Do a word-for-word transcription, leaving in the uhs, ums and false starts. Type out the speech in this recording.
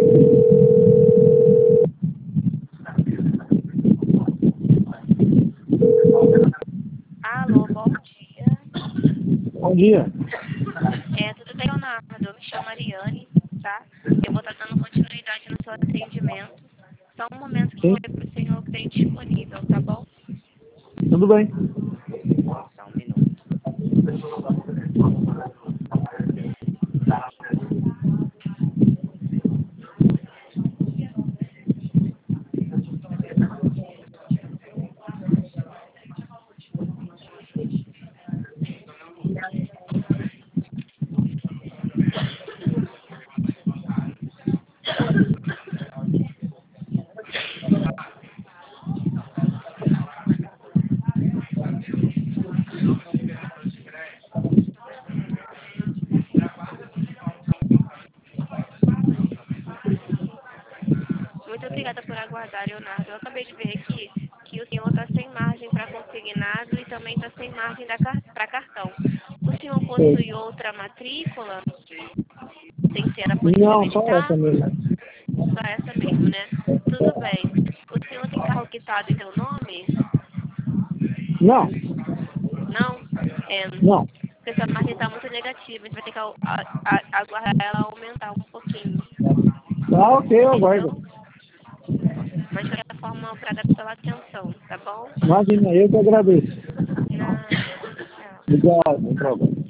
Alô, bom dia. Bom dia. É, tudo bem, Leonardo? Eu me chamo Ariane, tá? Eu vou estar dando continuidade no seu atendimento. Só um momento que eu vou Sim, ver para o senhor que tem disponível, tá bom? tudo bem. Só um minuto. Muito obrigada por aguardar, Leonardo. Eu acabei de ver aqui que o senhor está sem margem para consignado e também está sem margem para cartão. O senhor Sei. possui outra matrícula? Sem ser a Polícia Não, só Militar? essa mesmo. Só essa mesmo, né? Tudo bem. O senhor tem carro quitado em seu nome? Não, Não? É, não. porque essa margem está muito negativa. A gente vai ter que a- a- aguardar ela aumentar um pouquinho. Tá ok, eu aguardo. Entendeu? Mas de qualquer forma, obrigada pela atenção, tá bom? Imagina, eu que agradeço. Nada. Tchau. Obrigado, meu trabalho.